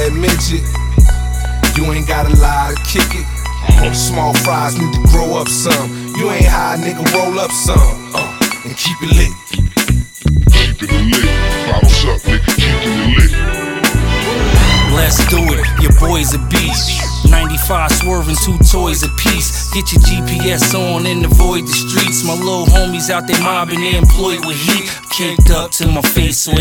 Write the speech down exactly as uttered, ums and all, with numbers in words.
that midget. You ain't gotta lie to kick it. Small fries need to grow up some. You ain't high, nigga, roll up some. Uh, and keep it lit. Keep it lit. Bottles up, nigga, keeping it lit. Let's do it, your boy's a beast. ninety-five swerving, two toys apiece. Get your G P S on and avoid the streets. My little homies out there mobbing, they employed with heat. Caked up to my face, so